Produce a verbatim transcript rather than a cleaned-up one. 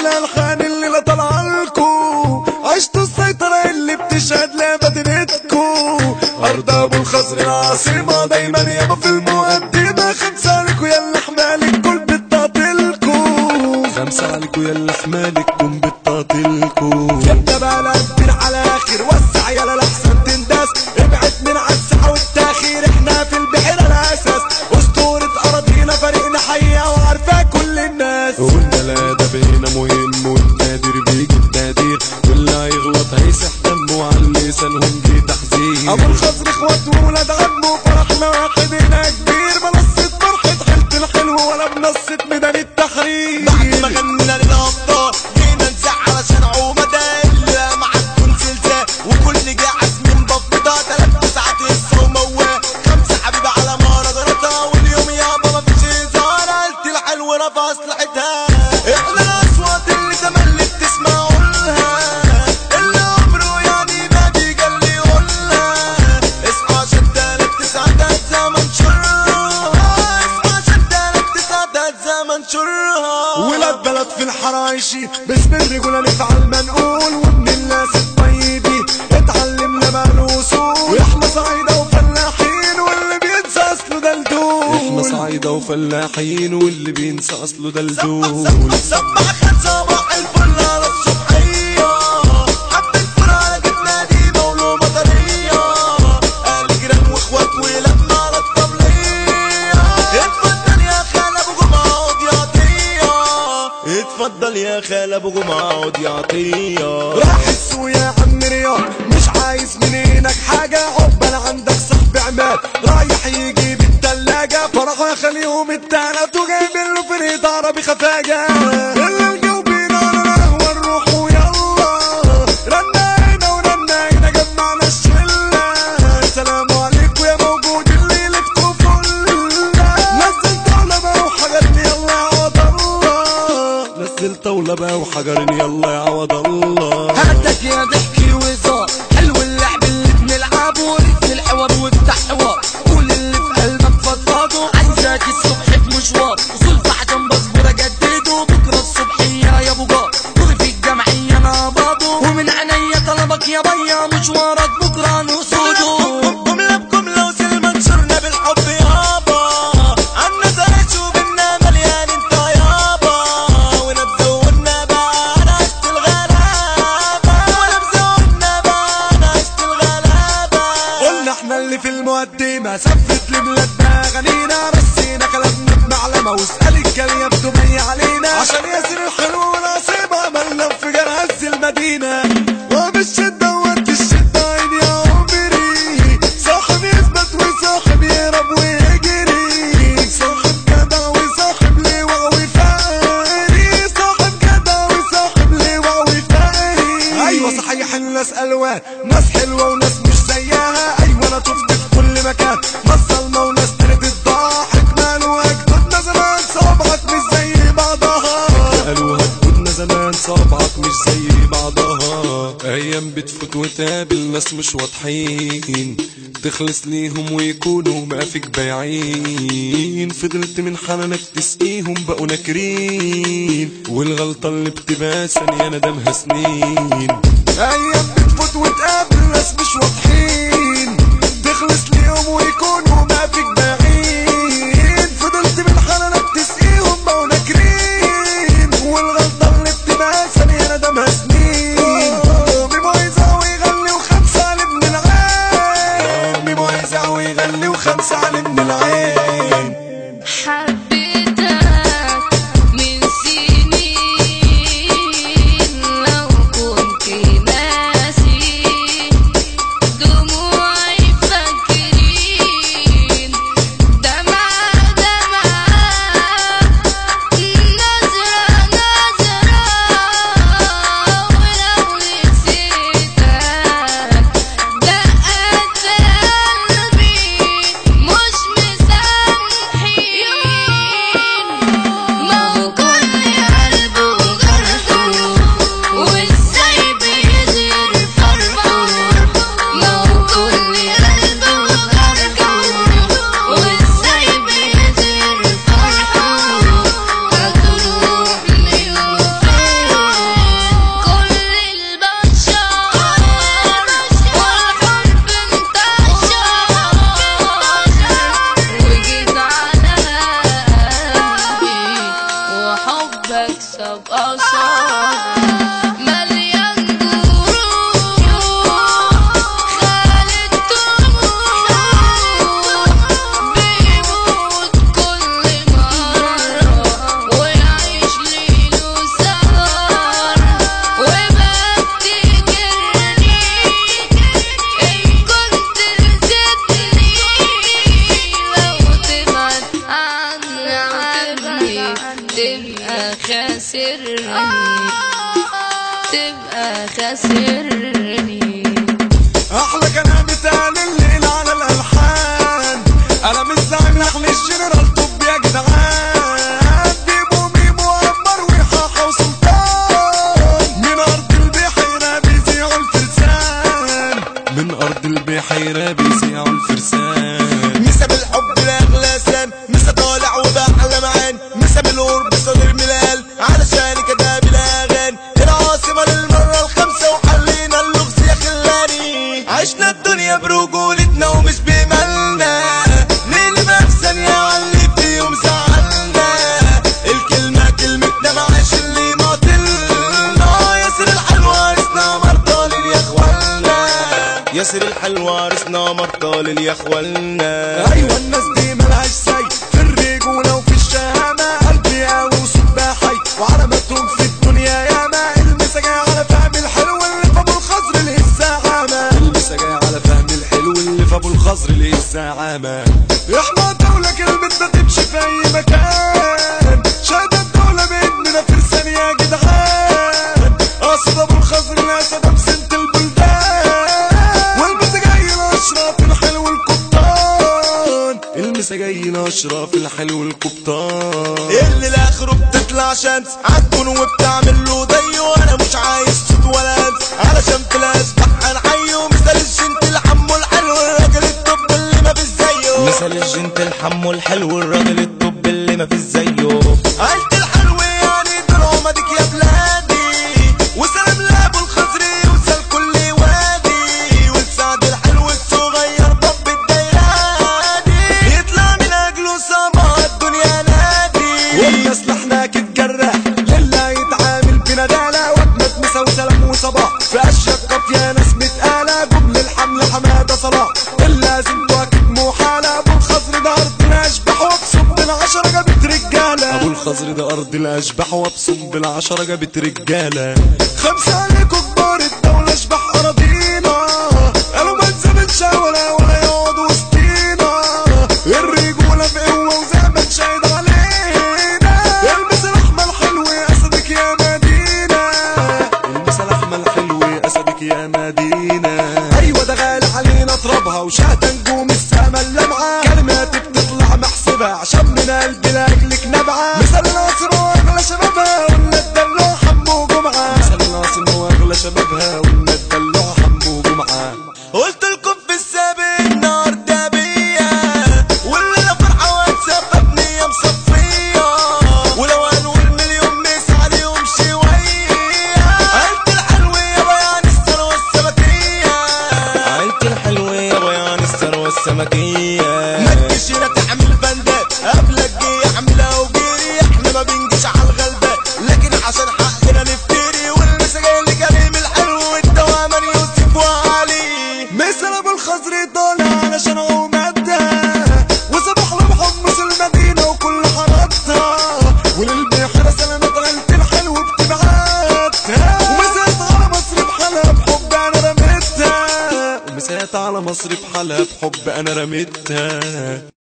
الالحان اللي لا طالعالكو، عشتوا السيطرة اللي بتشهد لمدينتكو. ارض ابو الخزر العاصمة دايما يابا في المقدمة. خمسة عليكو يلا حمالك كل بتطاطلكو، خمسة عليكو يلا حمالك كل بتطاطلكو. يبدا بقى لقدر على اخر، وسع يلا لحسن تنداس. ابعد من عالساحة والتاخير، احنا في البحر الاساس. اسطورة اراضينا فريقنا حية وعارفة كل الناس. قلنا لا ده بينا مهم والنادر بيجي التقدير، واللي هيغلط هيسح دمه على لسانهم دي تحذير. ابو الخزر اخوات وولاد عمه، فرحنا واحد هنا كبير. منصة فرحة حلت الحلو ولا بنصة ميدان التحرير. بعد ما غنينا للابطال جينا نزعل عشان عومة اللي معاكم زلزال، وكل جه عزم بفضة تلات ساعات يسروا مواه. خمسة حبيبة على مهرجاناتها، واليوم يابا مفيش هزار. قلت الحلو رفع اسلحتها، احنا الاصوات اللي تملي بتسمعوا لها، اللي عمره يعني ما بيجلي يقولها. اصحى عشان تلات تسعة زمن شرها، اصحى عشان تلات تسعة زمن شرها. ولاد بلد في الحرايشي باسم الرجولة نفعل منقول، وابن الناس الطيبين اتعلمنا بقى الوصول. احنا صعيدة وفلاحين واللي بينسى اصله دلدول، احنا صعيدة وفلاحين واللي بينسى اصله دلدول. سبع خد صباح الفل على الصبحية، حبة فرع جبنا دي مولو مطرية. قال جيران واخوات ولما على الطبلية. اتفضل يا خال ابو جمعة عود يعطية، اتفضل يا خال ابو جمعة عود يعطية. راح السوق يا عم رياض، مش عايز منينك حاجة. عقبال عندك صاحب عماد رايح يجيب التلاجة. فرحوا يخليهم التالت وجايب له فريد عربي خفاجة. اللي الجوبين على القهوة نروح ويلا، رنينا ورنينا جمعنا الشلة. سلام عليكم يا موجود اللي لكتوا فلة. نزل طاولة بقى وحجرني يلا يا عوض الله، نزل طاولة بقى وحجرني يلا يا عوض الله. هاتك يا ضحكي وهزار، حلو اللعب اللي بنلعبه. ورث الحوار وافتح حوار، قول اللي في قلبك فضفاضه. عايزاك الصبح في مشوار، وصول في عشان بصبر اجدده. بكره الصبحيه يا ابو جار، دوري في الجمعيه انا باضه. ومن عينيا طلبك يا بيا، مشوارك بكره نقصده. جمله بجمله وسلمى نشرنا بالحب يابا. عنا زرع وبنا مليان انت يابا. ونبذونا بقى انا عشت الغلابه، ونبذونا بقى انا عشت الغلابه. قلنا احنا اللي في المقدمة، سفت لبلادنا غنينا. رسينا كلامنا بمعلمة، واسأل الجالية بدمية علينا. عشان ياسر الحلو ونصيب عملنا انفجار هز المدينة. وبالشدة وقت الشدة عيني يا عمري، صاحب يثبت وصاحب يهرب ويجري. صاحب جدع وصاحب لواء وفقري، صاحب جدع وصاحب لواء وفقري. ايوه صحيح الناس الوان، ناس حلوة وناس مش زيها. ايوه انا شفت في كل مكان ناس ظلمة وناس ترد الضحك. مالوا اجدادنا زمان صوابعك مش زي بعضها، قالوا اجدادنا زمان صوابعك مش زي بعضها. ايام بتفوت وتقابل ناس مش واضحين، تخلص ليهم ويكونوا ما فيك بايعين. فضلت من حنانك تسقيهم بقوا ناكرين، والغلطة اللي بتبقى ثانية ندمها سنين. ايام بتفوت وتقابل ناس مش واضحين، تخلص ليهم ويكونوا ما فيك بايعين. فضلت من حنانك تسقيهم بقوا ناكرين، والغلطة اللي بتبقى ثانية ندمها سنين. ميمو يزعو يغني وخمسة على ابن العين، ميمو يزعو يغني وخمسة على ابن العين. حبيتك من سنين، لو كنت ما ياسرني. احلى كلام اتقال الليل على الالحان، انا مش زعيم نحل الجنرال طب يا جدعان، بيبو ميمو عمر وحاحة وسلطان، من ارض البحيرة بيذيعوا الفرسان، من ارض البحيرة بيذيعوا الفرسان. مسا بالحب لاغلى سام، مسا طالع وباحلى معان، مسا بالقرب صدر ملال، علشان كده بالاغاني العاصمة للمرة الخامسة وحلينا اللغز يا خلاني. عشنا الدنيا برجولتنا ومش بمالنا، نقلبها في ثانية عاللي فيهم زعلنا، الكلمة كلمتنا معاش اللي ماطلنا، ياسر الحلوة عرسنا مرضى لليخوالنا، ياسر الحلوة عرسنا مرضى لليخوالنا. ايوه الناس دي ملهاش زي في الرجولة وفي الشهامة، قلبي قوي وصوت حي وعلامتهم في الدنيا ياما، المسا جاي على فهم الحلو اللي في ابو الخضر ليه الزعامة، المسا جاي على فهم الحلو اللي في ابو الخضر ليه الزعامة. احنا دولة كلمتنا تمشي في اي مكان، شهادة الدولة بإننا فرسان يا جدعان، قصد ابو الخضر الاسد بسنة البلدان، والمسا جاي الاشراف الحلو القبطان، المسا جاي الاشراف الحلو القبطان. اللي لاخره بتطلع شمس عالكون وبتعمل له ضي، وانا مش عايز صوت ولا همس علشان في الاسبح هنحيه، مثال الجنت الحمو الحلو الراجل الطب اللي ما فيش زيه، مثال الجنت الحمو الحلو الراجل الطب اللي ما فيش زيه. عيلة الحلو يعني دول عمدك يا بلادي، وسلام لابو الخضري وسال كل وادي، والسعد الحلو الصغير ضب الديراني، يطلع من اجله صباح الدنيا نادي، والناس لحناك تجرح لله يتعامل بندالة، واجمد مسا وسلام وصباح في اشياء قافية ناس متقالة، جبل الحمل حمادة صلاح اللازم تواكب محالة، ابو الخضر ده ارض الاشباح وابصم بالعشرة جابت رجالة، ابو الخضر ده ارض الاشباح وابصم بالعشرة جابت رجالة. خمسة عليكوا كبار الدولة اشباح اراضينا، قالوا ما تزامنش ولا ولا يقعدوا وسطينا، الرجولة بقوة وزمن شاهد علينا، البس الاحمر الحلو اسدك يا مدينة، البس الاحمر الحلو اسدك يا مدينة. ايوه ده غالي علينا اضربها وشهد نجوم السما اللمعة، كلماتي بتطلع محسبة عشان من قلبي لاجلك نبعة، مثال ناصر واغلى شبابها ولا الدلوع حمو جمعة، مثال ناصر واغلى شبابها ولا الدلوع حمو جمعة. قلت لكم في السابق النار ده بيا، واللي انا فرحة وهتسبب نية مصفية، ولو هنقول مليون مس عليهم شوية، عيلة الحلوة يا بيان الثروة السمكية، عيلة الحلوة يا بيان الثروة السمكية. ما تجيش هنا تعمل بندات قبلك جه اعملها وجيري، احنا ما بنجيش على الغلبان لكن عشان حقنا نفتري، والمسا جاي لكريم الحلو والدوامن يوسف وعلي، مثل ابو الخضر طالع علشان عمادها، وصباح له بحمص المدينة وكل حاراتها، وللبحيرة سلامات عيلة الحلو بتبعاتها، ومسات على مصر بحالها بحب انا رميتها، ومسات على مصر بحالها بحب انا رميتها.